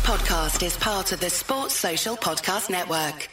podcast is part of the Sports Social Podcast Network.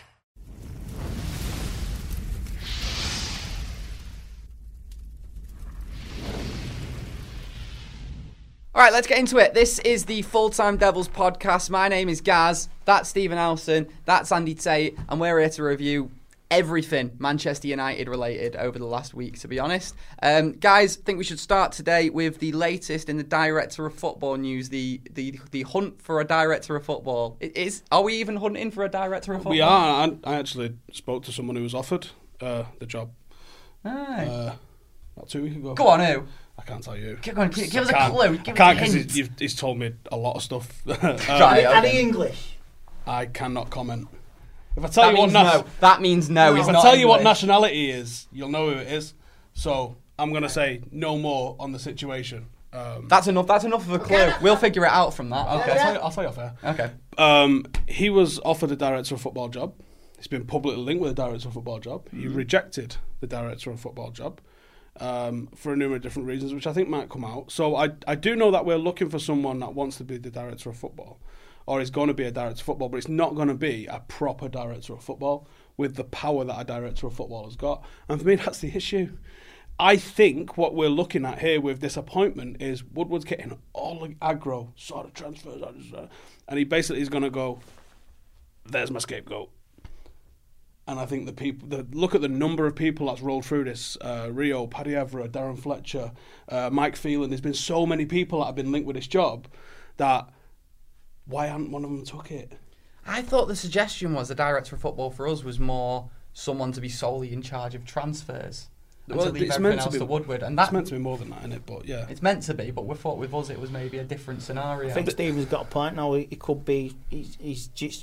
All right, let's get into it. This is the Full-Time Devils podcast. My name is Gaz. That's Stephen Elson. That's Andy Tate. And we're here to review everything Manchester United related over the last week, to be honest. Guys, I think we should start today with the latest in the Director of Football news, the hunt for a Director of Football. Are we even hunting for a Director of Football? We are. I actually spoke to someone who was offered the job Aye. about 2 weeks ago. Go on, who? I can't tell you. Give us a clue. I can't because he's told me a lot of stuff. Any English? I cannot comment. If I tell you what that means no. If I tell you what nationality is, you'll know who it is. So I'm going to say no more on the situation. That's enough. That's enough of a clue. We'll figure it out from that. Okay. I'll tell you off air. Okay. He was offered a Director of Football job. He's been publicly linked with a Director of Football job. He rejected the Director of Football job for a number of different reasons, which I think might come out. So I do know that we're looking for someone that wants to be the Director of Football, or is going to be a Director of Football, but it's not going to be a proper Director of Football with the power that a Director of Football has got. And for me, that's the issue. I think what we're looking at here with this appointment is Woodward's getting all the aggro sort of transfers, and he basically is going to go, there's my scapegoat. And I think look at the number of people that's rolled through this. Rio, Paddy Evra, Darren Fletcher, Mike Phelan. There's been so many people that have been linked with this job that why hadn't one of them took it? I thought the suggestion was the Director of Football for us was more someone to be solely in charge of transfers. And to leave everything else to Woodward. And it's meant to be more than that, isn't it? But yeah. It's meant to be, but we thought with us it was maybe a different scenario. I think Stephen's got a point now. He could be. He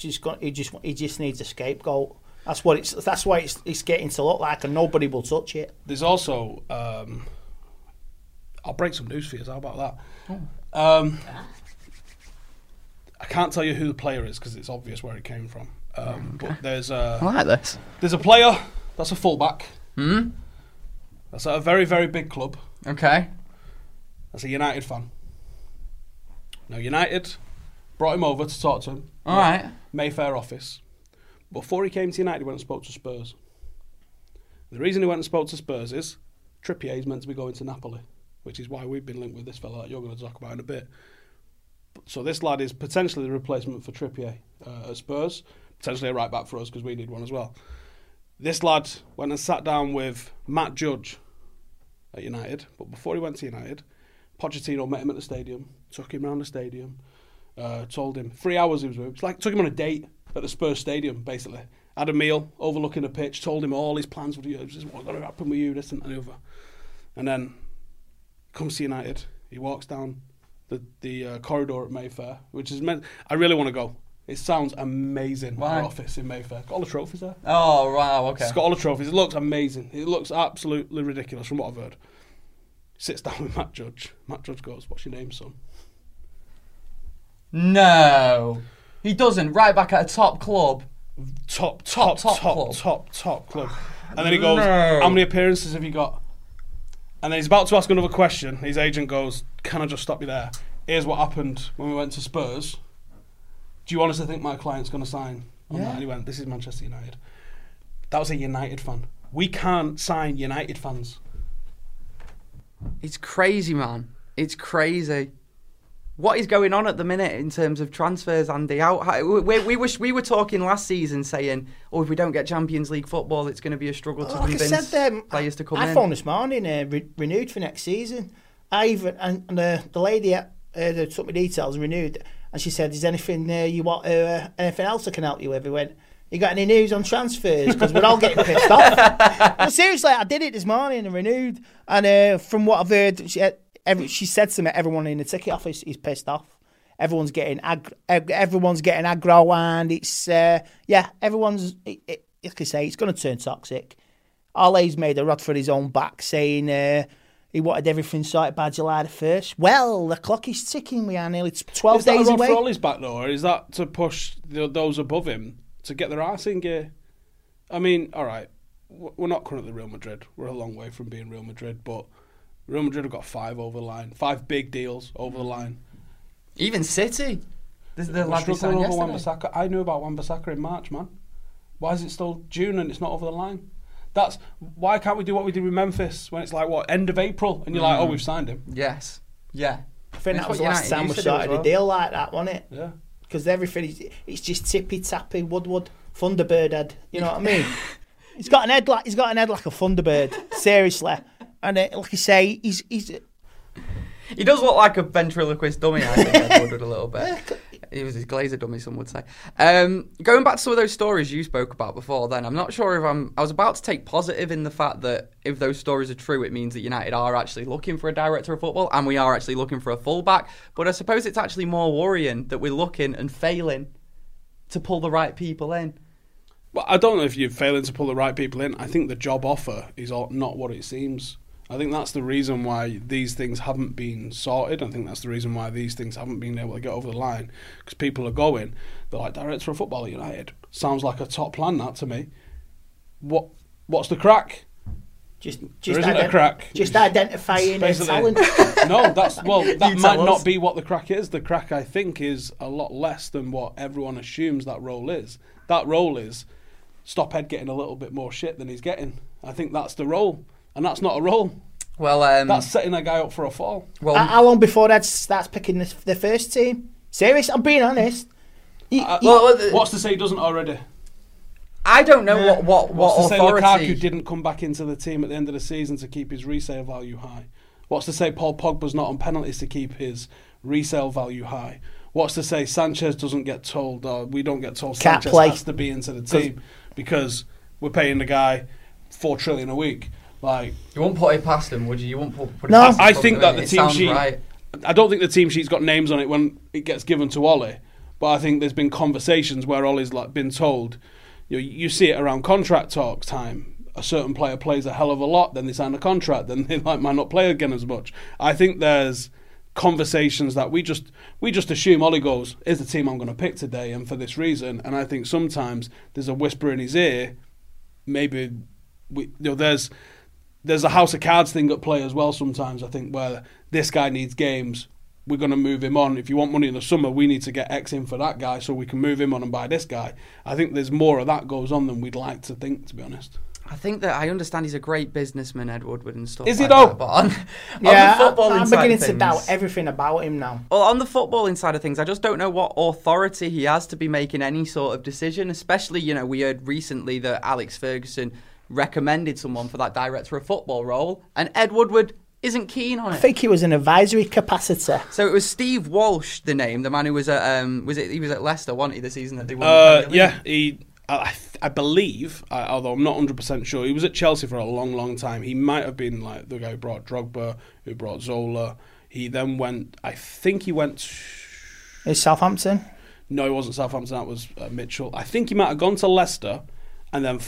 just needs a scapegoat. That's why it's getting to look like, and nobody will touch it. There's also, I'll break some news for you. How about that? I can't tell you who the player is because it's obvious where he came from. But there's I like this. There's a player that's a fullback. That's at a very, very big club. Okay. That's a United fan. Now United brought him over to talk to him. All right. Mayfair office. Before he came to United, he went and spoke to Spurs. The reason he went and spoke to Spurs is Trippier is meant to be going to Napoli, which is why we've been linked with this fella that you're going to talk about in a bit. So this lad is potentially the replacement for Trippier at Spurs, potentially a right back for us because we need one as well. This lad went and sat down with Matt Judge at United, but before he went to United, Pochettino met him at the stadium, took him around the stadium, told him 3 hours he was with him. It's like took him on a date at the Spurs stadium, basically. Had a meal overlooking the pitch, told him all his plans, what's going to happen with you, this and the other. And then comes to United, he walks down the corridor at Mayfair, which is meant. I really want to go. It sounds amazing. Why? Our office in Mayfair. Got all the trophies there. Oh, wow, okay. It's got all the trophies. It looks amazing. It looks absolutely ridiculous from what I've heard. Sits down with Matt Judge. Matt Judge goes, "What's your name, son?" No. He doesn't. Right back at a top club. Top club. And then he goes, No. "How many appearances have you got?" And then he's about to ask another question. His agent goes, "Can I just stop you there? Here's what happened when we went to Spurs. Do you honestly think my client's going to sign on that?" And he went, "This is Manchester United." That was a United fan. We can't sign United fans. It's crazy, man. It's crazy. What is going on at the minute in terms of transfers, Andy? We were talking last season saying, if we don't get Champions League football, it's going to be a struggle to convince players to come in. I phoned this morning, renewed for next season. The lady that took my details renewed, and she said, "Is anything you want? Anything else I can help you with?" He went, "You got any news on transfers? Because we're all getting pissed off." But seriously, I did it this morning and renewed. And from what I've heard, she said to me, everyone in the ticket office is pissed off. Everyone's getting aggro, and it's everyone's. Like I say, it's going to turn toxic. Ole's made a rod for his own back, saying he wanted everything sorted by July the 1st. Well, the clock is ticking. We are nearly 12 days away. Is that a rod for Ole's back though, or is that to push those above him to get their arse in gear? I mean, all right, we're not currently Real Madrid. We're a long way from being Real Madrid, but Real Madrid have got 5 over the line, 5 big deals over the line. Even City. This is the We're lad they struggling signed over yesterday. Wan-Bissaka. I knew about Wan-Bissaka in March, man. Why is it still June and it's not over the line? Why can't we do what we did with Memphis when it's like, what, end of April? And you're like, oh, we've signed him. Yes. Yeah. I think It's that was what the last United time we used to do as started well. a deal like that, wasn't it? Yeah. Because everything it's just tippy tappy Woodward Thunderbird head. You know what I mean? he's got an head like a Thunderbird. Seriously, and like you say, he's He does look like a ventriloquist dummy, I think, Ed Woodward, a little bit. He was his Glazer dummy, some would say. Going back to some of those stories you spoke about before then, I'm not sure if I was about to take positive in the fact that if those stories are true, it means that United are actually looking for a director of football and we are actually looking for a fullback. But I suppose it's actually more worrying that we're looking and failing to pull the right people in. Well, I don't know if you're failing to pull the right people in. I think the job offer is not what it seems. I think that's the reason why these things haven't been sorted. I think that's the reason why these things haven't been able to get over the line. Because people are going, they're like, director of football at United. Sounds like a top plan, that, to me. What's the crack? just There isn't a crack. Just identifying talent. No, that You might tell not us. be what the crack is. The crack, I think, is a lot less than what everyone assumes that role is. That role is stop Ed getting a little bit more shit than he's getting. I think that's the role. And that's not a role. Well, That's setting a guy up for a fall. well, How long before Ed starts picking the first team? Serious? I'm being honest. What's to say he doesn't already? I don't know what What's to say authority. Lukaku didn't come back into the team at the end of the season to keep his resale value high? What's to say Paul Pogba's not on penalties to keep his resale value high? What's to say Sanchez doesn't get told, or we don't get told Can't Sanchez play. has to be into the team because we're paying the guy $4 trillion a week? Like, You won't put it past him, would you? You won't put it No. past him, I think that the it team sounds sheet. right. I don't think the team sheet's got names on it when it gets given to Ollie, but I think there's been conversations where Ollie's like been told, you see it around contract talk time. A certain player plays a hell of a lot, then they sign a contract, then they might not play again as much. I think there's conversations that we just assume Ollie goes, here's the team I'm going to pick today, and for this reason. And I think sometimes there's a whisper in his ear. Maybe there's a house of cards thing at play as well sometimes, I think, where this guy needs games, we're going to move him on. If you want money in the summer, we need to get X in for that guy so we can move him on and buy this guy. I think there's more of that goes on than we'd like to think, to be honest. I think that I understand he's a great businessman, Ed Woodward, and stuff. Is he like though? that, but on Yeah, the footballing I'm side beginning of to things, doubt everything about him now. Well, on the footballing side of things, I just don't know what authority he has to be making any sort of decision. Especially, we heard recently that Alex Ferguson recommended someone for that director of football role, and Ed Woodward isn't keen on it. I think he was an advisory capacity. So it was Steve Walsh, the name, the man who was at he was at Leicester, wasn't he, the season that they won the Premier League? I believe, although I'm not 100% sure, he was at Chelsea for a long, long time. He might have been like the guy who brought Drogba, who brought Zola. He then went, I think he went... Is Southampton? No, he wasn't Southampton, that was Mitchell. I think he might have gone to Leicester and then...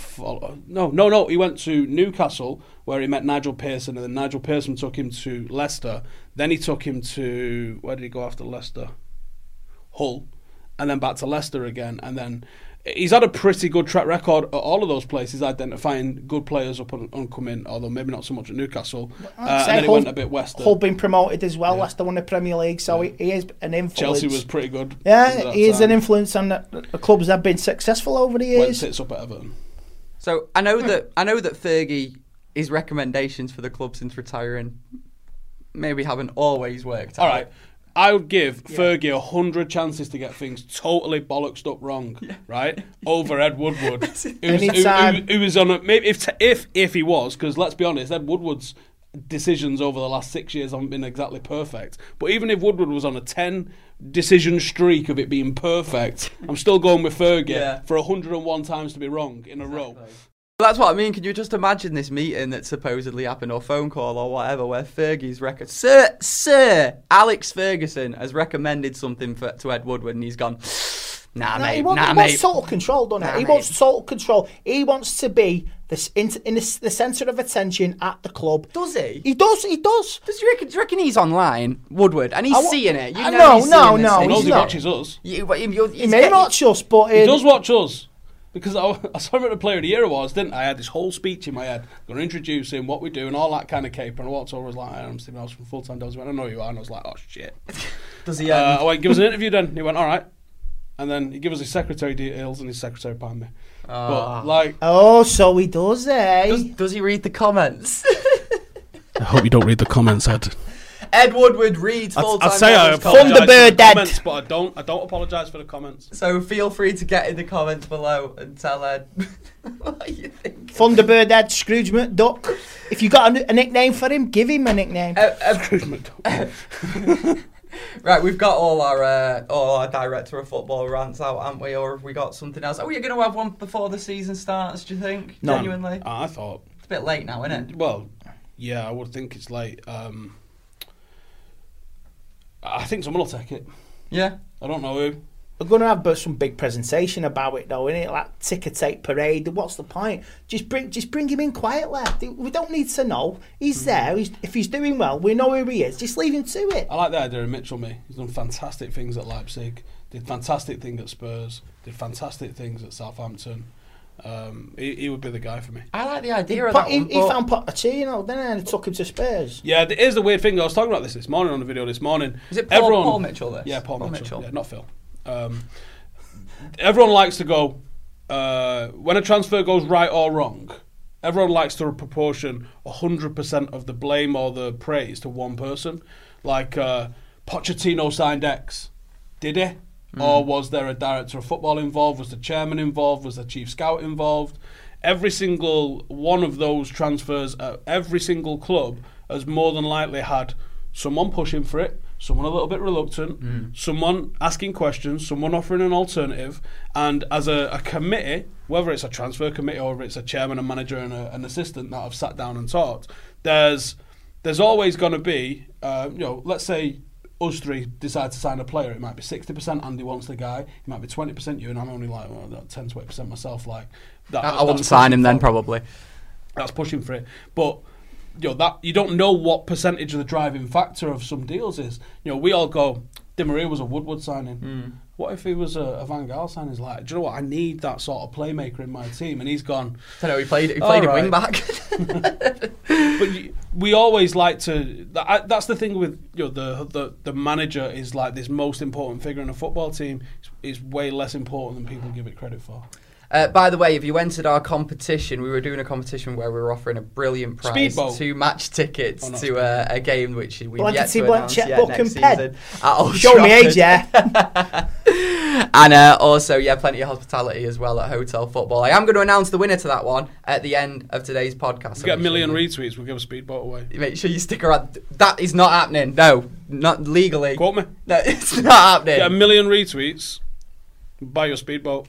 No, he went to Newcastle where he met Nigel Pearson, and then Nigel Pearson took him to Leicester. Then he took him to... Where did he go after Leicester? Hull. And then back to Leicester again, and then... He's had a pretty good track record at all of those places, identifying good players up and coming, although maybe not so much at Newcastle. And then he went a bit west. Hull been promoted as well. Leicester won the Premier League, so he is an influence. Chelsea was pretty good. Yeah, he is an influence on the clubs that have been successful over the years. Went sits up at Everton. So I know that Fergie, his recommendations for the club since retiring maybe haven't always worked out. All right. I would give Fergie 100 chances to get things totally bollocksed up wrong, right? Over Ed Woodward, who was on a maybe if he was, because let's be honest, Ed Woodward's decisions over the last 6 years haven't been exactly perfect. But even if Woodward was on a 10 decision streak of it being perfect, I'm still going with Fergie for 101 times to be wrong in a row. That's what I mean. Can you just imagine this meeting that supposedly happened, or phone call or whatever, where Fergie's Sir Alex Ferguson has recommended something to Ed Woodward, and he's gone, mate. He wants total control, doesn't he? He wants total control. He wants to be the centre of attention at the club. Does he? He does. Do you reckon he's online, Woodward, and he's seeing it? No, he's seeing this no, thing. He knows he's he not. watches us. He may watch us, but... He does watch us. Because I saw him at the Player of the Year Awards, didn't I? I had this whole speech in my head, going to introduce him, what we do, and all that kind of caper. And I walked over, I was like, I'm Stephen Ellis from Full Time Devils. He went, I know you are. And I was like, oh, shit. Does he? I went, give us an interview then. He went, all right. and then he gave us his secretary details, and his secretary panned me. But like, Oh, so he does, eh? Does he read the comments? I hope you don't read the comments, Ed. Ed Woodward reads full-time. I'd say I Devils apologise comments. for the Thunderbird Ed. comments, but I don't apologise for the comments. So feel free to get in the comments below and tell Ed what you think. Thunderbird Ed, Scrooge McDuck. If you got a nickname for him, give him a nickname. Scrooge McDuck. Right, we've got all our director of football rants out, haven't we? Or have we got something else? Are we going to have one before the season starts, do you think? No. Genuinely? I thought. It's a bit late now, isn't it? Well, yeah, I would think it's late. I think someone will take it. Yeah. I don't know who. We're going to have some big presentation about it, though, innit? Like ticker tape parade. What's the point? Just bring him in quietly. We don't need to know. He's there. If he's doing well, we know who he is. Just leave him to it. I like the idea of Mitchell. He's done fantastic things at Leipzig. Did fantastic things at Spurs. Did fantastic things at Southampton. He would be the guy for me. I like the idea of that one. He found Pochettino, didn't he? And he took him to Spurs. Yeah, here's the weird thing. I was talking about this morning on the video this morning. Is it Paul Mitchell, this? Yeah, Paul Mitchell. Yeah, not Phil. Everyone likes to go, when a transfer goes right or wrong, everyone likes to proportion 100% of the blame or the praise to one person. Like, Pochettino signed X. Did he? Or was there a director of football involved? Was the chairman involved? Was the chief scout involved? Every single one of those transfers at every single club has more than likely had someone pushing for it, someone a little bit reluctant, someone asking questions, someone offering an alternative, and as a committee, whether it's a transfer committee or whether it's a chairman, a manager and an assistant that have sat down and talked, there's always going to be, let's say us three decide to sign a player, it might be 60% Andy wants the guy, it might be 20% you, and I'm only like 10 to 20% myself. Like that, I wouldn't sign him then, probably. That's pushing for it, but that you don't know what percentage of the driving factor of some deals is. We all go, Di Maria was a Woodward signing. What if he was a Van Gaal signing? He's like, do you know what? I need that sort of playmaker in my team, and he's gone. I know he played a wing back. But we always like to. That's the thing with the manager is like this most important figure in a football team. Is way less important than people give it credit for. By the way, if you entered our competition, we were doing a competition where we were offering a brilliant prize, Speedboat. 2 match tickets to a game which we've yet to announce next season. Show me age, yeah. And also, plenty of hospitality as well at Hotel Football. I am going to announce the winner to that one at the end of today's podcast. We get 1 million retweets, we'll give a speedboat away. Make sure you stick around. That is not happening. No, not legally. Quote me. No, it's not happening. Get 1 million retweets. Buy your speedboat.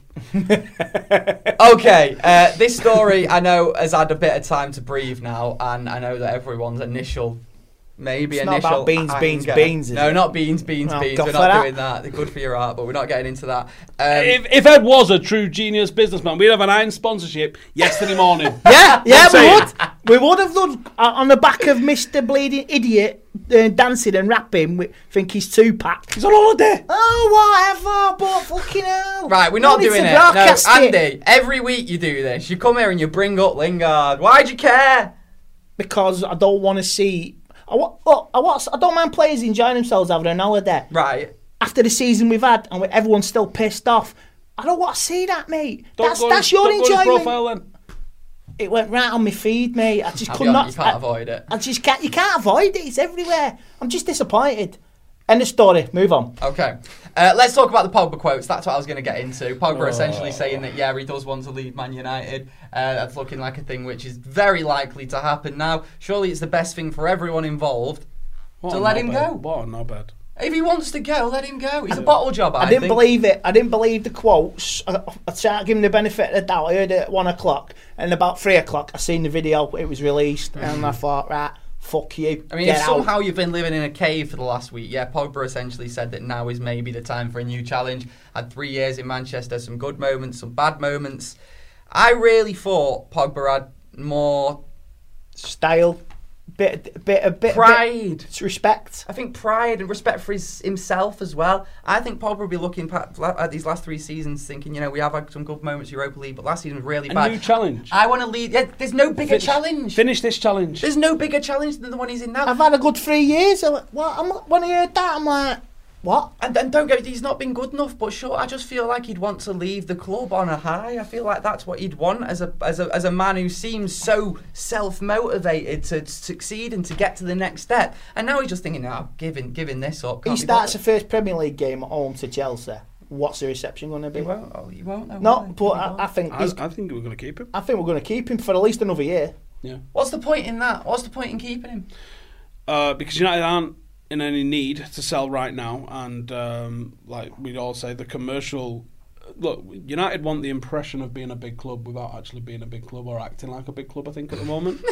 Okay, this story I know has had a bit of time to breathe now, and I know that everyone's initial. It's not about beans, is no, it? not beans. We're not doing that. They're good for your art, but we're not getting into that. If Ed was a true genius businessman, we'd have an iron sponsorship yesterday morning. Yeah, we would have done on the back of Mr. Bleeding Idiot dancing and rapping. We think he's Tupac. He's on holiday. Oh, whatever, but fucking hell. Right, we're not doing it. No, Andy, every week you do this. You come here and you bring up Lingard. Why'd you care? Because I don't want to see. I don't mind players enjoying themselves having an holiday. Right. After the season we've had and everyone's still pissed off, I don't want to see that, mate. That's your enjoyment. Profile, then. It went right on my feed, mate. I just could not. You can't avoid it. You can't avoid it. It's everywhere. I'm just disappointed. End of story. Move on. Okay. Let's talk about the Pogba quotes. That's what I was going to get into. Pogba essentially saying that, he does want to leave Man United. That's looking like a thing which is very likely to happen now. Surely it's the best thing for everyone involved to let him go. What? Not bad. If he wants to go, let him go. He's a bottle job, I didn't believe it. I didn't believe the quotes. I tried to give him the benefit of the doubt. I heard it at 1 o'clock. And about 3 o'clock, I seen the video. It was released. And I thought, right, fuck you. I mean, if somehow you've been living in a cave for the last week, Pogba essentially said that now is maybe the time for a new challenge. Had 3 years in Manchester, some good moments, some bad moments. I really thought Pogba had more style, bit pride, respect. I think pride and respect for himself as well. I think Pogba will be looking at these last 3 seasons thinking, we have had some good moments Europa League, but last season was really bad. A new challenge. I want to lead. Yeah, there's no bigger challenge. Finish this challenge. There's no bigger challenge than the one he's in now. I've had a good 3 years. When I heard that, I'm like, What? And then don't get, he's not been good enough, but sure, I just feel like he'd want to leave the club on a high. I feel like that's what he'd want as a man who seems so self-motivated to succeed and to get to the next step. And now he's just thinking, giving this up. He starts the first Premier League game at home to Chelsea. What's the reception going to be? He won't. No, but I think I think we're going to keep him. I think we're going to keep him for at least another year. Yeah. What's the point in that? What's the point in keeping him? Because United aren't in any need to sell right now, and like we'd all say, the commercial look. United want the impression of being a big club without actually being a big club or acting like a big club. I think at the moment.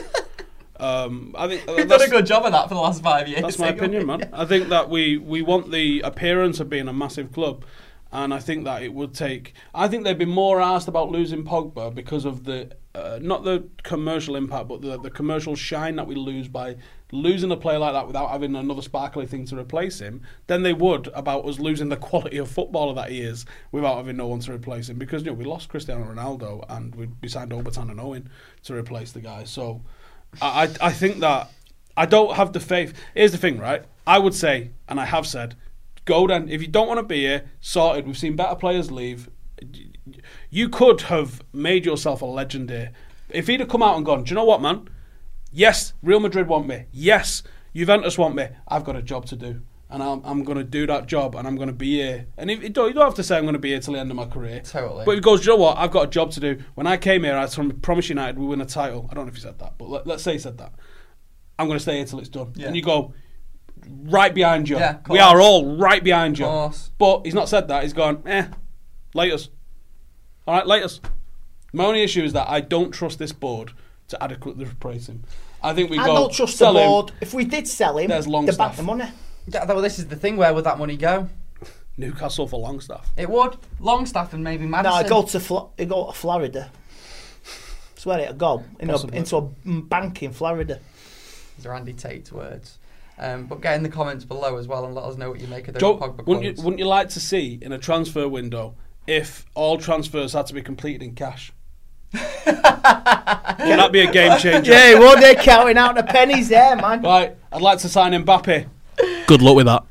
I think we've done a good job of that for the last 5 years. That's my opinion, man. I think that we want the appearance of being a massive club, and I think that it would take. I think they'd be more asked about losing Pogba because of the not the commercial impact, but the commercial shine that we lose by losing a player like that without having another sparkly thing to replace him, than they would about us losing the quality of footballer that he is without having no one to replace him. Because we lost Cristiano Ronaldo and we signed Obertan and Owen to replace the guy. So I think that I don't have the faith. Here's the thing, right? I would say, and I have said, go then. If you don't want to be here, sorted. We've seen better players leave. You could have made yourself a legend here. If he'd have come out and gone, do you know what, man? Yes, Real Madrid want me. Yes, Juventus want me. I've got a job to do, and I'm going to do that job, and I'm going to be here. And you don't have to say I'm going to be here till the end of my career. Totally. But he goes, do you know what? I've got a job to do. When I came here, I promised United we win a title. I don't know if he said that, but let's say he said that. I'm going to stay here till it's done. Yeah. And you go, right behind you. Yeah, we are all right behind you. Course. But he's not said that. He's gone, laters. All right, laters. My only issue is that I don't trust this board to adequately replace him. I think I don't trust the board. If we did sell him, they'd back the money. Yeah, well, this is the thing. Where would that money go? Newcastle for Longstaff. It would. Longstaff and maybe Madison. No, it'd go to Florida. That's where it'd go. Into a bank in Florida. These are Andy Tate's words. But get in the comments below as well and let us know what you make of those Pogba quotes. Wouldn't you like to see in a transfer window if all transfers had to be completed in cash? Can that be a game changer? Yeah, well, they're counting out the pennies there, man. Right, I'd like to sign Mbappe. Good luck with that.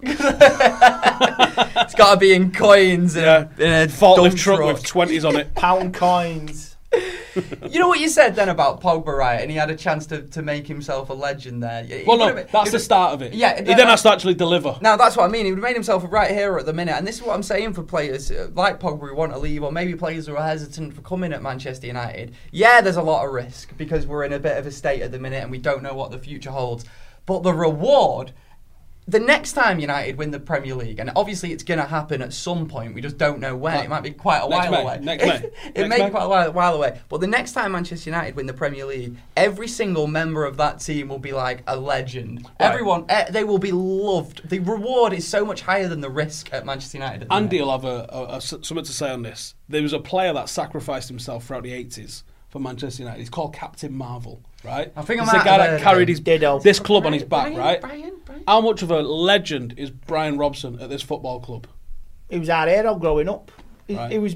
It's got to be in coins and in a forklift truck with 20s on it. Pound coins. You know what you said then about Pogba, right? And he had a chance to make himself a legend there. That's the start of it. Yeah, he then has to actually deliver. Now that's what I mean. He would have made himself a right hero at the minute, and this is what I'm saying for players like Pogba who want to leave, or maybe players who are hesitant for coming at Manchester United. Yeah, there's a lot of risk because we're in a bit of a state at the minute, and we don't know what the future holds. But the reward. The next time United win the Premier League, and obviously it's going to happen at some point, we just don't know when. It might be quite a while away. Next May. It may be quite a while away. But the next time Manchester United win the Premier League, every single member of that team will be like a legend. Right. Everyone, they will be loved. The reward is so much higher than the risk at Manchester United. Andy will have something to say on this. There was a player that sacrificed himself throughout the 80s for Manchester United. He's called Captain Marvel, right? I think he's the guy that carried this club on his back, right? Brian. How much of a legend is Brian Robson at this football club? He was our hero growing up. Right. He was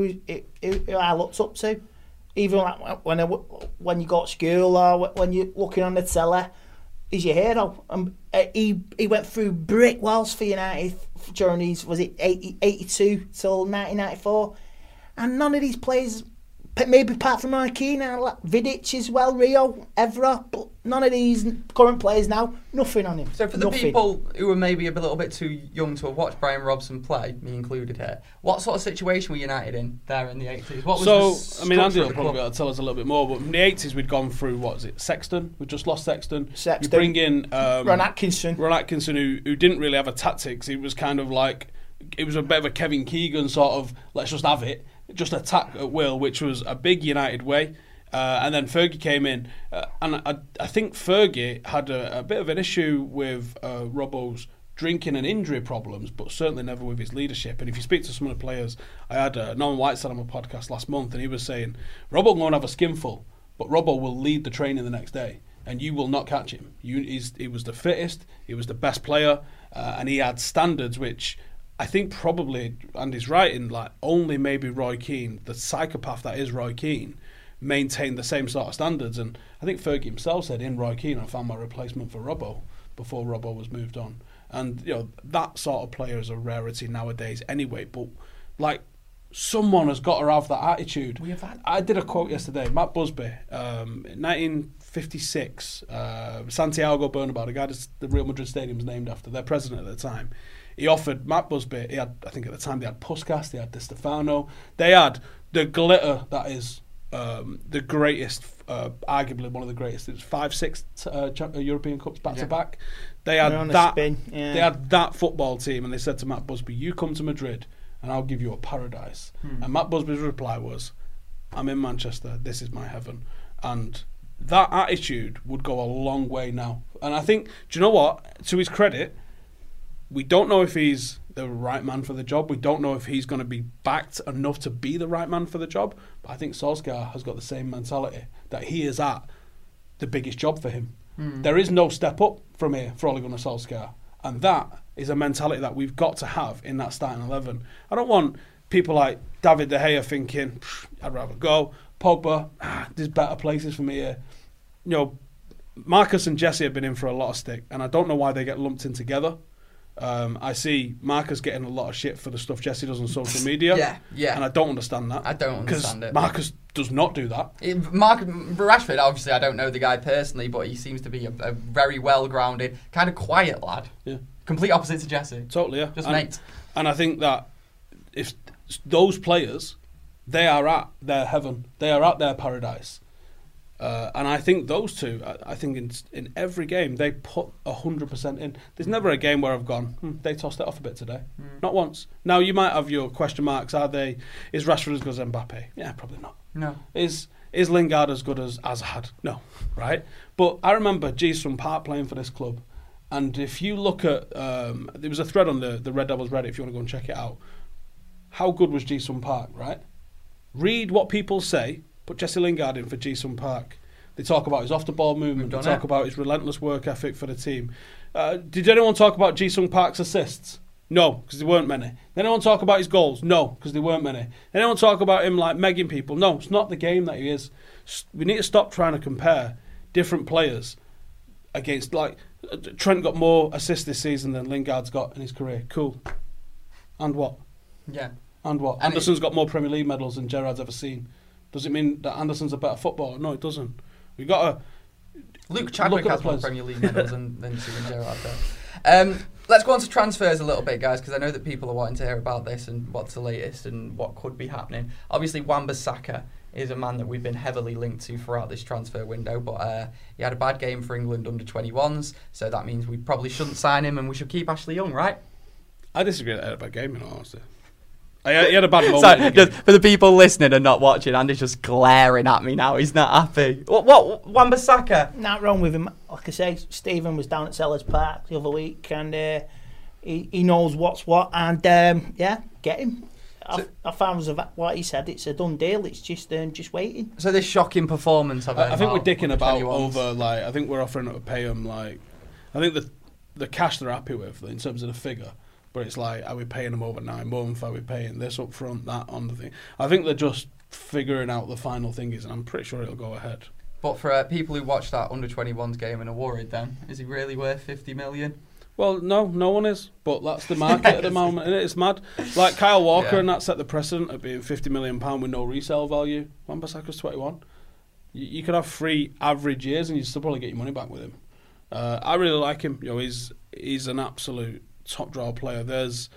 I looked up to. Even like when you go to school or when you're looking on the telly, he's your hero. He went through brick walls for United during his 82 till 1994, and none of these players. Maybe apart from Roy Keane, like Vidic as well, Rio, Evra, but none of these current players now, nothing on him. So for the people who are maybe a little bit too young to have watched Brian Robson play, me included here, what sort of situation were United in there in the 80s? What was Andy will probably be able to tell us a little bit more, but in the 80s we'd gone through, Sexton? We just lost Sexton. You bring in Ron Atkinson. Ron Atkinson, who didn't really have a tactics. He was kind of like, it was a bit of a Kevin Keegan sort of, let's just have it. Just attack at will, which was a big United way. And then Fergie came in. And I think Fergie had a bit of an issue with Robbo's drinking and injury problems, but certainly never with his leadership. And if you speak to some of the players, I had Norman Whiteside on my podcast last month, and he was saying, Robbo will go and have a skinful, but Robbo will lead the training the next day, and you will not catch him. He was the fittest, he was the best player, and he had standards which... I think probably, Andy's right in like only maybe Roy Keane, the psychopath that is Roy Keane, maintained the same sort of standards. And I think Fergie himself said in Roy Keane, I found my replacement for Robbo before Robbo was moved on. And that sort of player is a rarity nowadays anyway. But like, someone has got to have that attitude. I did a quote yesterday. Matt Busby, 1956, Santiago Bernabeu, the guy that the Real Madrid Stadium was named after, their president at the time. He offered Matt Busby. He had, I think at the time, they had Puskas, they had Di Stefano, they had the glitter that is the greatest, arguably one of the greatest. It was 5-6 European Cups back to back. They had that. They had that football team, and they said to Matt Busby, "You come to Madrid, and I'll give you a paradise." And Matt Busby's reply was, "I'm in Manchester. This is my heaven." And that attitude would go a long way now. And I think, do you know what? To his credit, we don't know if he's the right man for the job. We don't know if he's going to be backed enough to be the right man for the job. But I think Solskjaer has got the same mentality, that he is at the biggest job for him. There is no step up from here for Ole Gunnar Solskjaer. And that is a mentality that we've got to have in that starting 11. I don't want people like David De Gea thinking, I'd rather go. Pogba, there's better places for me here. Marcus and Jesse have been in for a lot of stick, and I don't know why they get lumped in together. I see Marcus getting a lot of shit for the stuff Jesse does on social media. Yeah. And I don't understand that. I don't understand it. Marcus does not do that. Rashford, obviously, I don't know the guy personally, but he seems to be a very well-grounded, kind of quiet lad. Yeah. Complete opposite to Jesse. Totally, yeah. Just mate. And I think that if those players, they are at their heaven. They are at their paradise. And I think those two, I think in every game, they put 100% in. There's never a game where I've gone, they tossed it off a bit today. Not once. Now, you might have your question marks. Is Rashford as good as Mbappe? Yeah, probably not. No. Is Lingard as good as Hazard? No, right? But I remember Ji-sung Park playing for this club. And if you look at, there was a thread on the Red Devils Reddit, if you want to go and check it out. How good was Ji-sung Park, right? Read what people say. Put Jesse Lingard in for Ji-sung Park. They talk about his off-the-ball movement. They talk about his relentless work ethic for the team. Did anyone talk about Ji-sung Park's assists? No, because there weren't many. Did anyone talk about his goals? No, because there weren't many. Did anyone talk about him like megging people? No, it's not the game that he is. We need to stop trying to compare different players against, like, Trent got more assists this season than Lingard's got in his career. Cool. And what? Yeah. And what? And Anderson's got more Premier League medals than Gerrard's ever seen. Does it mean that Anderson's a better footballer? No, it doesn't. We've got to... Luke Chadwick has more Premier League medals than Steven Gerrard does. Let's go on to transfers a little bit, guys, because I know that people are wanting to hear about this and what's the latest and what could be happening. Obviously, Wan-Bissaka is a man that we've been heavily linked to throughout this transfer window, but he had a bad game for England under 21s, so that means we probably shouldn't sign him and we should keep Ashley Young, right? I disagree that he had a bad game, in all honesty. He had a bad moment. So, for the people listening and not watching, Andy's just glaring at me now. He's not happy. What Wan-Bissaka? Not wrong with him. Like I say, Stephen was down at Sellers Park the other week, and he knows what's what. And get him. I found what he said. It's a done deal. It's just waiting. So this shocking performance. I think we're dicking about over. Like, I think we're offering to pay him. Like, I think the cash they're happy with in terms of the figure. But it's like, are we paying them over 9 months? Are we paying this up front, that on the thing? I think they're just figuring out the final thing is, and I'm pretty sure it'll go ahead. But for people who watch that under-21s game and are worried then, is he really worth 50 million? Well, no one is. But that's the market at the moment, and it's mad. Like Kyle Walker and that set the precedent of being £50 million with no resale value. Wan-Bissaka's 21. You could have 3 average years and you'd still probably get your money back with him. I really like him. He's an absolute top draw player. There's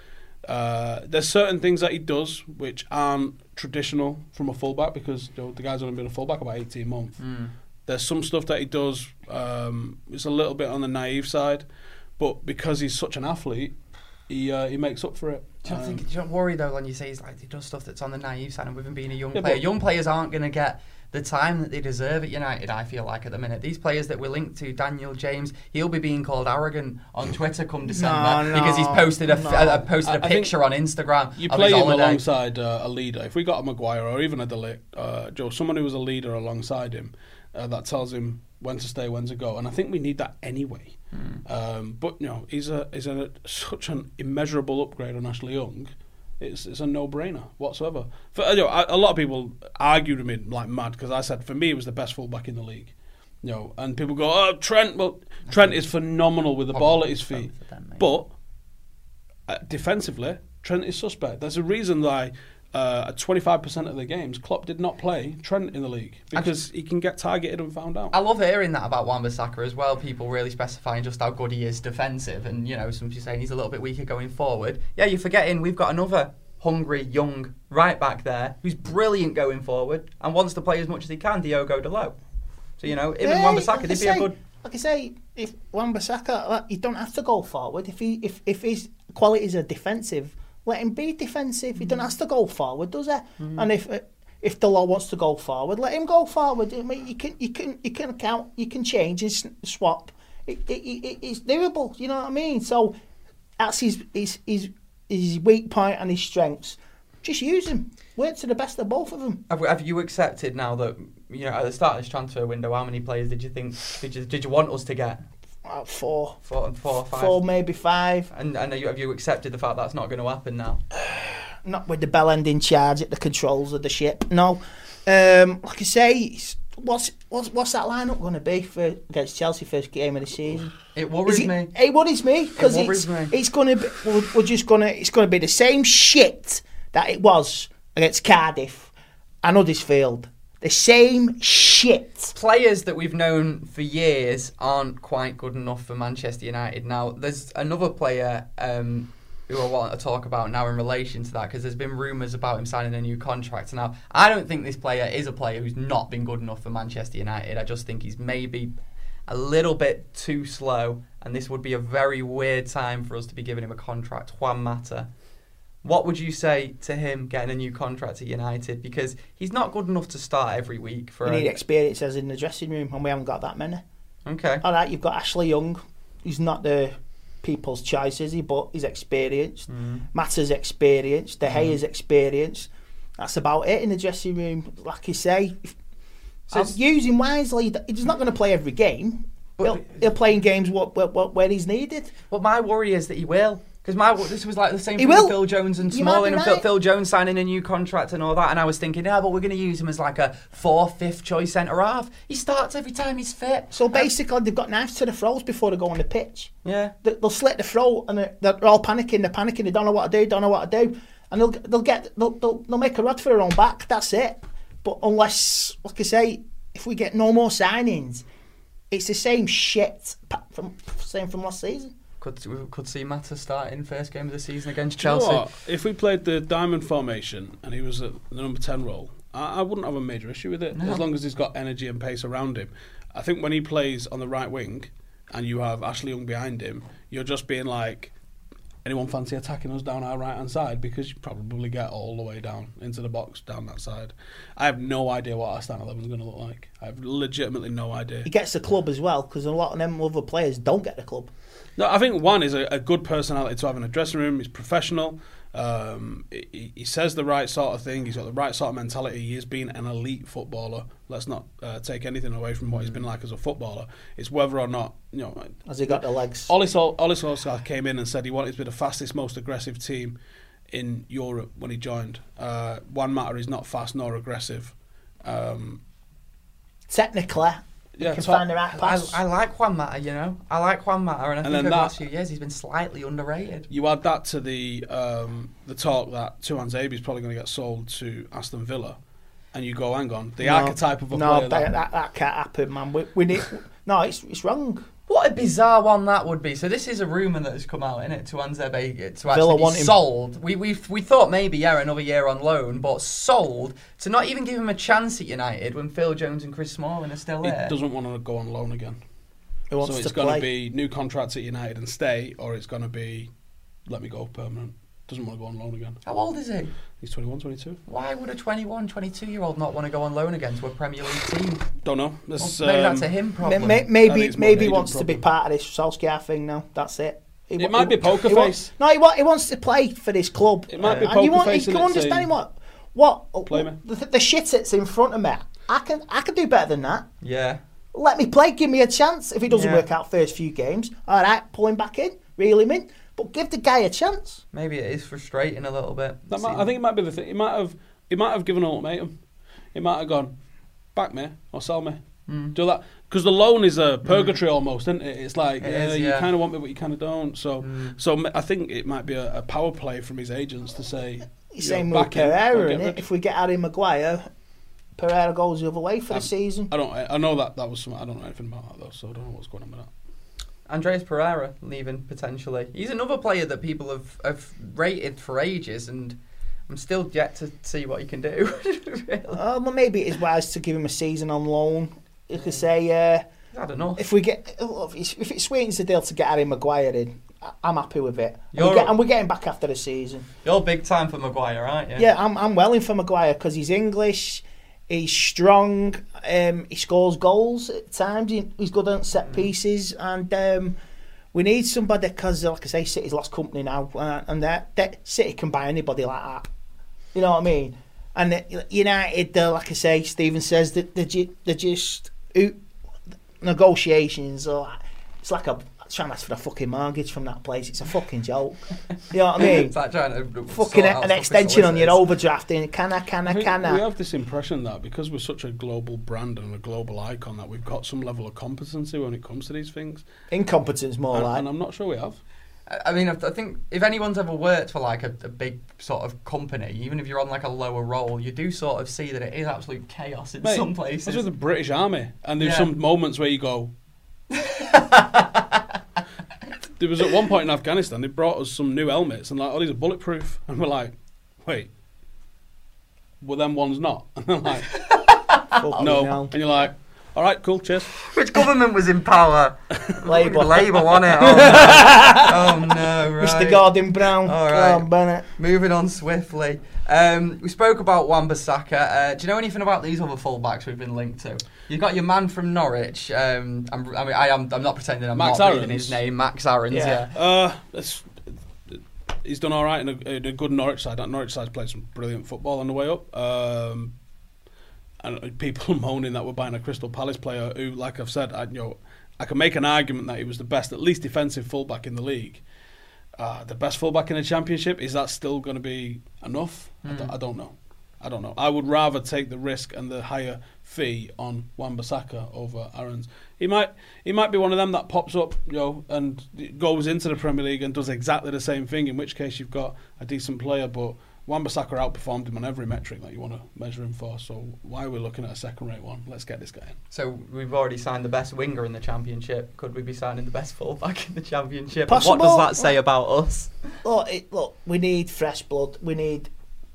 certain things that he does which aren't traditional from a fullback because the guy's only been a fullback about 18 months. There's some stuff that he does it's a little bit on the naive side, but because he's such an athlete, he makes up for it. Do you not worry though when you say he does stuff that's on the naive side, and with him being a young player, young players aren't going to get the time that they deserve at United, I feel like, at the minute. These players that we're linked to, Daniel James, he'll be being called arrogant on Twitter come December because he's posted a picture on Instagram. You play him alongside a leader. If we got a Maguire or even a De Ligt, someone who was a leader alongside him that tells him when to stay, when to go, and I think we need that anyway. But he's such an immeasurable upgrade on Ashley Young. It's a no-brainer whatsoever. A lot of people argued with me like mad because I said for me it was the best fullback in the league. You know, and people go, "Oh, Trent." Well, Trent is phenomenal with the ball at his feet, but defensively, Trent is suspect. There's a reason why at 25% of the games, Klopp did not play Trent in the league because he can get targeted and found out. I love hearing that about Wan-Bissaka as well. People really specifying just how good he is defensive, and some people saying he's a little bit weaker going forward. Yeah, you're forgetting we've got another hungry young right back there who's brilliant going forward and wants to play as much as he can. Diogo Dalot. So him and Wan-Bissaka, they'd be a good. Like I say, if Wan-Bissaka, you don't have to go forward. If his qualities are defensive, let him be defensive. He don't have to go forward, does he? And if Dalot wants to go forward, let him go forward. I mean, you can count, you can change and swap. It's doable. You know what I mean? So that's his weak point and his strengths. Just use him. Work to the best of both of them. Have you accepted now that at the start of this transfer window, how many players did you think did you want us to get? 4 or 5. 4, maybe 5. And have you accepted the fact that's not going to happen now? Not with the bell end in charge at the controls of the ship. No. Like I say, what's that lineup going to be for against Chelsea first game of the season? It worries me. It worries me because it's going to be. It's going to be the same shit that it was against Cardiff and Huddersfield. The same shit. Players that we've known for years aren't quite good enough for Manchester United. Now, there's another player who I want to talk about now in relation to that, because there's been rumours about him signing a new contract. Now, I don't think this player is a player who's not been good enough for Manchester United. I just think he's maybe a little bit too slow, and this would be a very weird time for us to be giving him a contract. Juan Mata. What would you say to him getting a new contract at United? Because he's not good enough to start every week. You need experience as in the dressing room, and we haven't got that many. Okay. All right, you've got Ashley Young. He's not the people's choice, is he? But he's experienced. Mata's experienced. De Gea's experienced. That's about it in the dressing room. Like you say, use him wisely. He's not going to play every game. He'll play in games where he's needed. But my worry is that he will. Because this was like the same thing with Phil Jones and Smalling, and Phil Jones signing a new contract and all that, and I was thinking, but we're going to use him as like a 4th, 5th choice centre-half. He starts every time he's fit. So basically, they've got knives to the throats before they go on the pitch. Yeah. They'll slit the throat, and they're all panicking, they don't know what to do, and they'll make a rod for their own back, that's it. But unless, like I say, if we get no more signings, it's the same shit from last season. Could see Mata starting first game of the season against Chelsea. You know what? If we played the diamond formation and he was at the number 10 role, I wouldn't have a major issue with it, as long as he's got energy and pace around him. I think when he plays on the right wing and you have Ashley Young behind him, you're just being like, anyone fancy attacking us down our right-hand side? Because you probably get all the way down into the box down that side. I have no idea what our starting 11 is going to look like. I have legitimately no idea. He gets the club as well, because a lot of them other players don't get the club. No, I think Juan is a good personality to have in a dressing room. He's professional. He says the right sort of thing. He's got the right sort of mentality. He has been an elite footballer. Let's not take anything away from what he's been like as a footballer. It's whether or not, has he got the legs? Ole Solskjaer came in and said he wanted to be the fastest, most aggressive team in Europe when he joined. Juan Mata is not fast nor aggressive. Technically. Yeah, can find the right pass. I like Juan Mata, I like Juan Mata, and I think over the last few years he's been slightly underrated. You add that to the talk that Tuan Zabi is probably going to get sold to Aston Villa, and you go, hang on, the archetype of a player. No, that can't happen, man. We need. No, it's wrong. What a bizarre one that would be. So this is a rumour that has come out, isn't it? Tuan Zabi to actually be sold. We thought maybe another year on loan, but sold to not even give him a chance at United when Phil Jones and Chris Smalling are still there. He doesn't want to go on loan again. So it's going to be new contracts at United and stay, or it's going to be let me go permanent. Doesn't want to go on loan again. How old is he? He's 21, 22. Why would a 21, 22-year-old not want to go on loan again to a Premier League team? Don't know. Maybe that's a him problem. Maybe he wants to be part of this Solskjaer thing now. That's it. It might be poker face. He wants to play for this club. It might be poker face. You can understand what the shit that's in front of me. I can do better than that. Yeah. Let me play. Give me a chance. If it doesn't work out first few games, all right, pull him back in, reel him in. But give the guy a chance. Maybe it is frustrating a little bit. I think it might be the thing. He might have given an ultimatum. He might have gone, back me or sell me. Do that. Because the loan is a purgatory almost, isn't it? It's like you yeah. kind of want me, but you kind of don't. So I think it might be a power play from his agents to say. Same with Pereira, isn't it? If we get Harry Maguire, Pereira goes the other way for the season. I know that was something. I don't know anything about that though, so I don't know what's going on with that. Andreas Pereira leaving potentially. He's another player that people have rated for ages, and I'm still yet to see what he can do. Really. Well, maybe it is wise to give him a season on loan. You could say, I don't know. If it sweetens the deal to get Harry Maguire in, I'm happy with it. We're getting back after the season. You're big time for Maguire, aren't you? Yeah, I'm welling for Maguire because he's English, he's strong, he scores goals at times, he's good on set pieces, and we need somebody because, like I say, City's lost company now, and that City can buy anybody like that. You know what I mean? And United, like I say, Stephen says that they're just negotiations. It's like trying to ask for a fucking mortgage from that place. It's a fucking joke. You know what I mean? It's like trying to fucking an extension on your overdrafting. Can I? We have this impression that because we're such a global brand and a global icon that we've got some level of competency when it comes to these things. Incompetence, more like. And I'm not sure we have. I mean, I think if anyone's ever worked for like a big sort of company, even if you're on like a lower role, you do sort of see that it is absolute chaos in some places. That's with the British Army, and there's some moments where you go. There was at one point in Afghanistan, they brought us some new helmets, and like, oh, these are bulletproof, and we're like, wait, well, then one's not, and they're like, no, and you're like, all right, cool, cheers. Which government was in power? Labour. Labour, wasn't it? Oh no, right. Mr. Gordon Brown. All right. Bennett. Moving on swiftly. We spoke about Wan-Bissaka. Do you know anything about these other fullbacks we've been linked to? You've got your man from Norwich. I'm not pretending I'm Max not Aarons. reading his name. Max Aarons. He's done all right in a good Norwich side. That Norwich side's played some brilliant football on the way up. And people moaning that we're buying a Crystal Palace player who, like I've said, I can make an argument that he was the best, at least defensive fullback in the league. The best fullback in the Championship, is that still going to be enough? I don't know. I would rather take the risk and the higher fee on Wan-Bissaka over Aarons. He might be one of them that pops up, and goes into the Premier League and does exactly the same thing. In which case, you've got a decent player, but Wan-Bissaka outperformed him on every metric that you want to measure him for. So why are we looking at a second-rate one? Let's get this guy in. So we've already signed the best winger in the Championship. Could we be signing the best fullback in the Championship? Possible. What does that say about us? Look, we need fresh blood. We need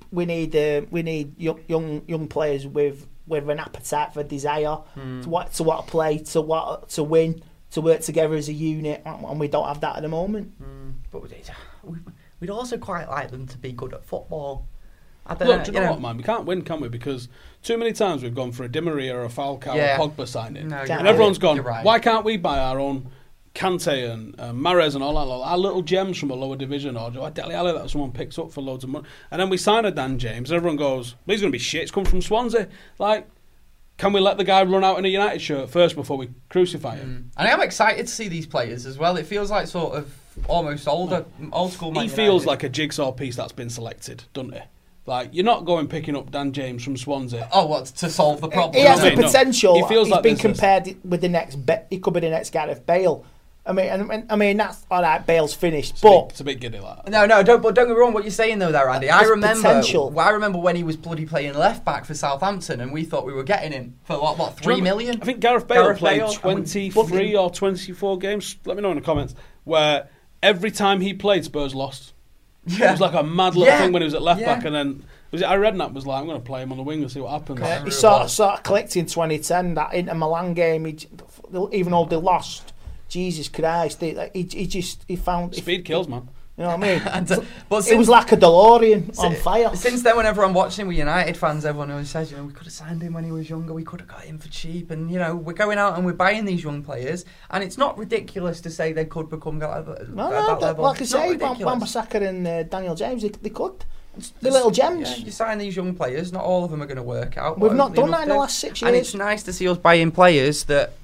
young players with an appetite for desire to want to play, to win, to work together as a unit, and we don't have that at the moment. But we'd also quite like them to be good at football. Do you know what, man? We can't win, can we? Because too many times we've gone for a Di Maria or a Falcao or Pogba signing, and everyone's gone, why can't we buy our own Kante and Mahrez and all that, our little gems from a lower division, or Dele Alli that someone picks up for loads of money, and then we sign a Dan James, and everyone goes, well, he's going to be shit, he's come from Swansea. Like, can we let the guy run out in a United shirt first before we crucify him? And I'm excited to see these players as well. It feels like sort of almost old school Man United. He feels like a jigsaw piece that's been selected, doesn't he? Like, you're not going picking up Dan James from Swansea. Oh, what, to solve the problem? He has the potential. He feels he's like been compared with the next. He could be the next Gareth Bale. I mean, that's all right. Bale's finished, it's a bit giddy, like that. No, don't get me wrong. What you're saying though, there, Andy. I potential. remember when he was bloody playing left back for Southampton, and we thought we were getting him for what, 3 million? I think Gareth Bale played 23 or 24 games. Let me know in the comments where every time he played, Spurs lost. Yeah. It was like a mad little thing when he was at left back, and then I read that was like, I'm going to play him on the wing and see what happens. He sort of clicked in 2010. That Inter Milan game, even though they lost. Jesus Christ! He found speed kills, man. You know what I mean? But it was like a DeLorean on fire. Since then, whenever I'm watching with United fans, everyone always says, we could have signed him when he was younger. We could have got him for cheap, and we're going out and we're buying these young players, and it's not ridiculous to say they could become that level. Like I say, Wan-Bissaka and Daniel James, they could. The little gems. Yeah, you sign these young players. Not all of them are going to work out. We've not done that in the last 6 years, and it's nice to see us buying players that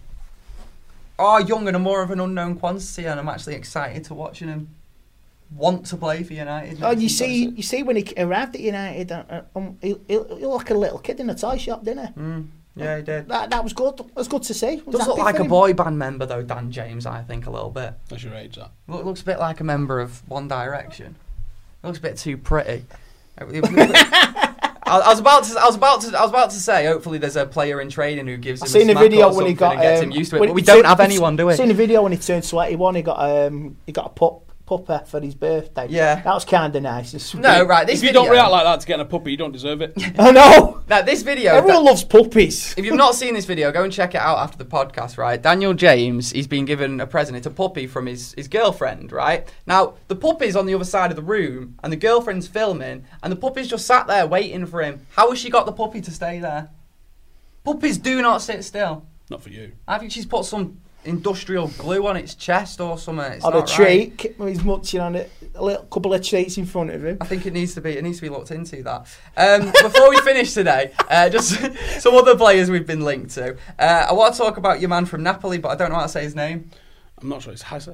are young and are more of an unknown quantity, and I'm actually excited to watching him want to play for United. Oh, you see when he arrived at United, he looked like a little kid in a toy shop, didn't he? Yeah, he did. That was good. It was good to see. Does look like a boy band member though, Dan James. I think a little bit. That's your age, that. Looks a bit like a member of One Direction. Looks a bit too pretty. I was about to say. Hopefully, there's a player in training who gives him. I've seen a a video when he got got. Gets him used to it, but we don't have anyone, do we? I've seen a video when he turned 21. He got a puppy for his birthday. Yeah, that was kind of nice. No, right. This if you video, don't react like that to getting a puppy, you don't deserve it. I know. Now this video. Everyone loves puppies. If you've not seen this video, go and check it out after the podcast. Right, Daniel James. He's been given a present. It's a puppy from his girlfriend. Right now, the puppy's on the other side of the room, and the girlfriend's filming, and the puppy's just sat there waiting for him. How has she got the puppy to stay there? Puppies do not sit still. Not for you. I think she's put some industrial glue on its chest or something. It's or not a treat. Right. He's munching on it. A little couple of treats in front of him. I think it needs to be looked into that. Before we finish today, just some other players we've been linked to. I want to talk about your man from Napoli, but I don't know how to say his name. I'm not sure. It's Hazard.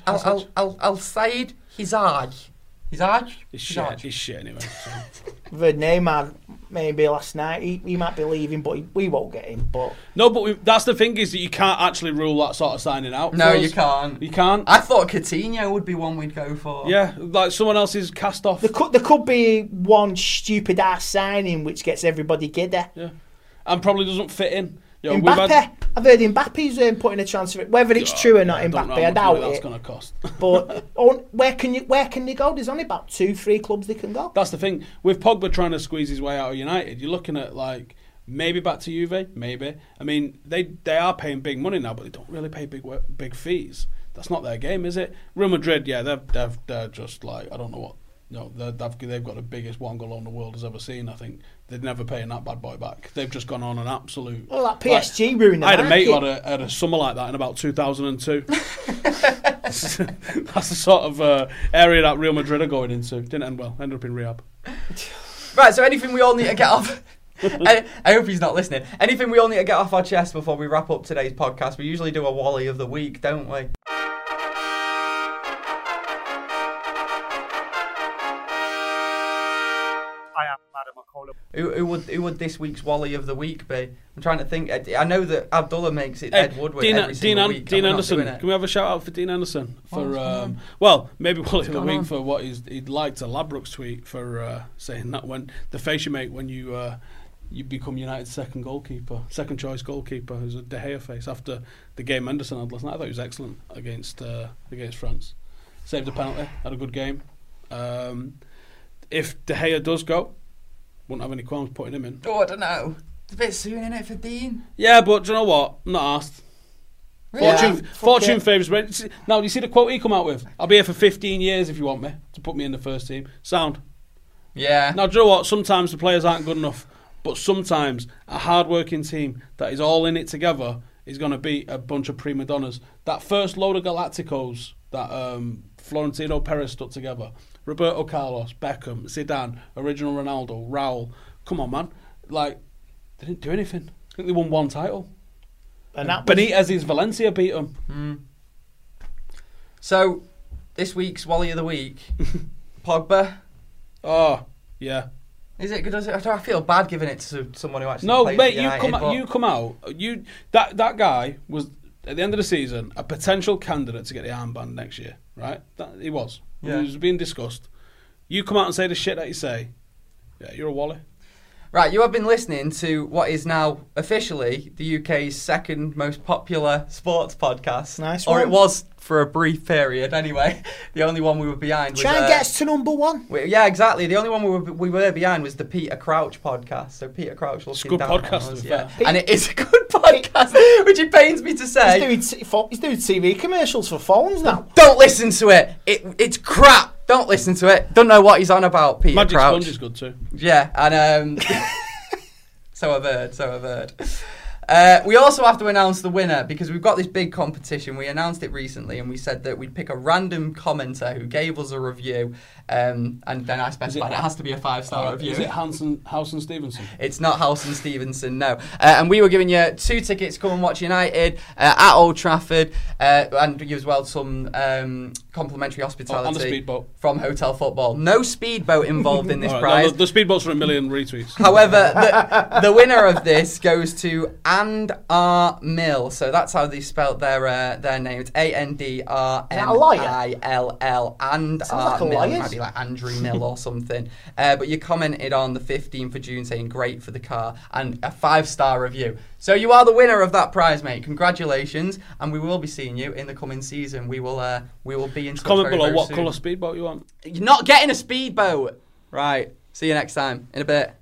Al-Said Hizaj. Hizaj? He's shit. He's shit anyway. So. I've heard Neymar maybe last night. He might be leaving, but we won't get him. But no, but that's the thing is that you can't actually rule that sort of signing out. No, you can't. You can't. I thought Coutinho would be one we'd go for. Yeah, like someone else is cast off. There could be one stupid ass signing which gets everybody giddy. Yeah, and probably doesn't fit in. You know, Mbappe. I've heard Mbappe's putting a transfer. Whether it's true or not, Mbappe, I doubt it. That's going to cost. But where can they go? There's only about 2-3 clubs they can go. That's the thing with Pogba trying to squeeze his way out of United. You're looking at like maybe back to Juve, maybe. I mean, they are paying big money now, but they don't really pay big fees. That's not their game, is it? Real Madrid, yeah, they're just like I don't know what. No, they've got the biggest one goal the world has ever seen. I think they'd never paying that bad boy back. They've just gone on an absolute. Well, that PSG ruined the I had market. a mate who had a summer like that in about 2002. That's the sort of area that Real Madrid are going into. Didn't end well. Ended up in rehab. Right. So anything we all need to get off. I hope he's not listening. Anything we all need to get off our chest before we wrap up today's podcast? We usually do a Wally of the week, don't we? Who would this week's Wally of the week be? I'm trying to think. I know that Abdullah makes it Ed Woodward every single week. Dean Anderson. Can we have a shout out for Dean Anderson for maybe Wally of the week for what he'd liked a Ladbrokes tweet for saying that when the face you make when you become United's second choice goalkeeper, who's a De Gea face after the game Anderson had last night. I thought he was excellent against France. Saved a penalty, had a good game. If De Gea does go, wouldn't have any qualms putting him in. Oh, I don't know. It's a bit soon, isn't it, for Dean? Yeah, but do you know what? I'm not asked. Really? Fortune favours me. Now, do you see the quote he come out with? I'll be here for 15 years if you want me to put me in the first team. Sound. Yeah. Now, do you know what? Sometimes the players aren't good enough, but sometimes a hard-working team that is all in it together is going to beat a bunch of prima donnas. That first load of Galacticos that Florentino Perez stuck together, Roberto Carlos, Beckham, Zidane, original Ronaldo, Raul. Come on, man. Like, they didn't do anything. I think they won one title. And Benitez's Valencia beat them. Mm. So, this week's Wally of the Week, Pogba. Oh, yeah. Is it good? I feel bad giving it to someone who actually plays mate, for United, you come out. That guy was, at the end of the season, a potential candidate to get the armband next year, right? He was. Yeah. It was being discussed. You come out and say the shit that you say. Yeah, you're a Wally. Right, you have been listening to what is now officially the UK's second most popular sports podcast. Nice one. Or it was for a brief period, anyway. The only one we were behind was... Try and get us to number one. Yeah, exactly. The only one we were behind was the Peter Crouch podcast. So Peter Crouch looking good down podcast, on us, yeah. And it is a good podcast, which it pains me to say. He's doing TV commercials for phones now. Don't listen to it. It's crap. Don't listen to it. Don't know what he's on about, Peter Magic Crouch. Sponge is good too. Yeah, and so I've heard. We also have to announce the winner because we've got this big competition. We announced it recently and we said that we'd pick a random commenter who gave us a review and then I specified it has to be a 5-star review. Is it Housen Stevenson? It's not Housen Stevenson, no. And we were giving you 2 tickets to come and watch United at Old Trafford and you as well some complimentary hospitality and a speedboat from Hotel Football. No speedboat involved in this prize. No, the speedboat's for 1 million retweets. However, the winner of this goes to And-R Mill. So that's how they spelt their name. It's ANDRMILL. And-R Mill. It might be like Andrew Mill or something. But you commented on the 15th of June saying great for the car and a 5-star review. So you are the winner of that prize, mate. Congratulations, and we will be seeing you in the coming season. We will be in touch Comment below very what soon. colour speedboat you want. You're not getting a speedboat. Right. See you next time. In a bit.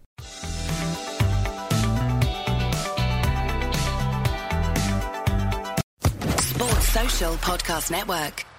Sports Social Podcast Network.